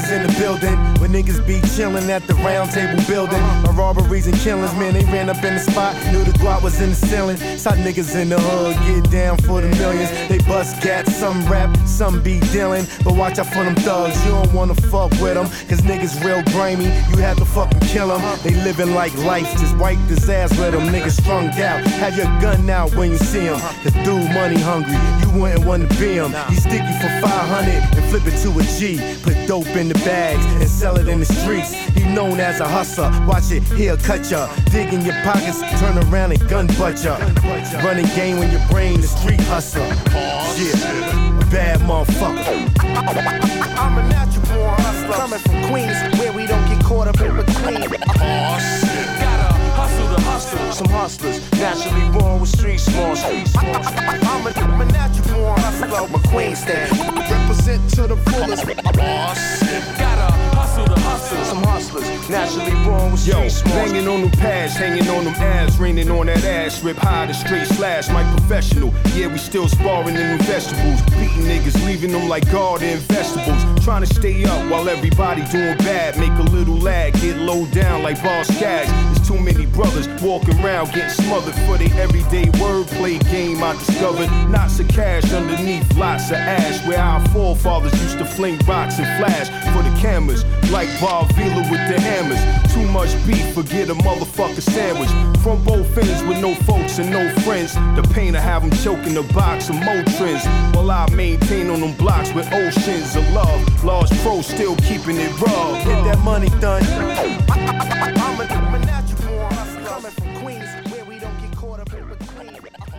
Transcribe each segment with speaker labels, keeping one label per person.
Speaker 1: Queens in the building, where niggas be chillin' at the round table building. My robberies and killings, man, they ran up in the spot. Knew the guap was in the ceiling. Saw niggas in the hood get down for the millions. They bust cats, some rap, some be dealing. But watch out for them thugs, you don't wanna fuck with them. Cause niggas real grimy, you have to fucking kill them. They living like life, just wipe this ass with them. Niggas strung out, have your gun out when you see him. Cause dude money hungry, you wouldn't wanna be him. He stick you for 500 and flip it to a G. Put dope in the bags and sell it in the streets. He known as a hustler, watch it, he'll cut ya. Dig in your pockets, turn around and gun butt ya. Running game when your brain is street hustler. Yeah, a bad motherfucker.
Speaker 2: I'm a natural born hustler, coming from Queens, where we don't get caught up in between.
Speaker 3: Oh shit, gotta hustle the hustle. Some hustlers naturally born with street smarts.
Speaker 2: I'm a natural born hustler, my Queens stand. Represent to the fullest.
Speaker 3: Oh shit, gotta hustle the hustle. Some hustlers naturally born with street smarts.
Speaker 4: Banging on them pads, hanging on them abs, raining on that ass, rip high the straight slash, my professional. Yeah, we still sparring in them vegetables, beating niggas, leaving them like garden vegetables. Trying to stay up while everybody doing bad, make a little lag, get low down like boss cash. There's too many brothers walking around getting smothered for their everyday wordplay game. I discovered knots of cash underneath lots of ash, where our forefathers used to fling rocks and flash for the cameras, like Bob Vila with the hammers. Too much beef, forget a motherfucker sandwich. From both ends with no folks and no friends. The pain to have them choking the box of Motrins, while I maintain on them blocks with oceans of love. Large pro still keeping it raw.
Speaker 1: Get that money done.
Speaker 2: I'm a natural born hustler, coming from Queens, where we don't get caught up in between.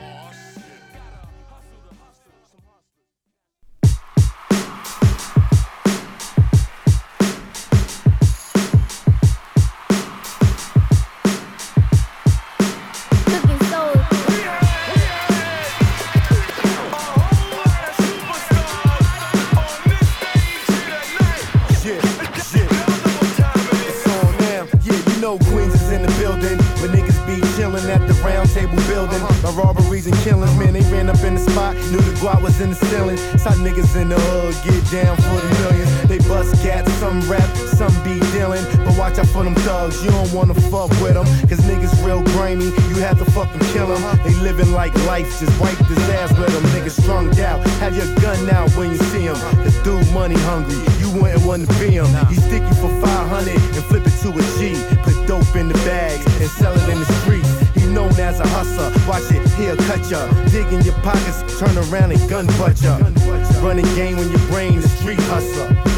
Speaker 1: Queens is in the building, where niggas be chillin' at the round table building. My robberies and killings, man, they ran up in the spot. Knew the guap was in the ceiling. Saw niggas in the hood get down for the millions. They bust cats, some rap, some be dealing. But watch out for them thugs, you don't wanna fuck with them. Cause niggas real grimy, you have to fucking kill them. They living like life, just wipe this ass with them. Niggas strung out, have your gun out when you see him. Cause dude money hungry, you wouldn't wanna be him. He stick you for 500 and flip it to a G. Put dope in the bags and sell it in the streets. He known as a hustler, watch it, he'll cut ya. Dig in your pockets, turn around and gun butt ya. Running game when your brain is street hustler.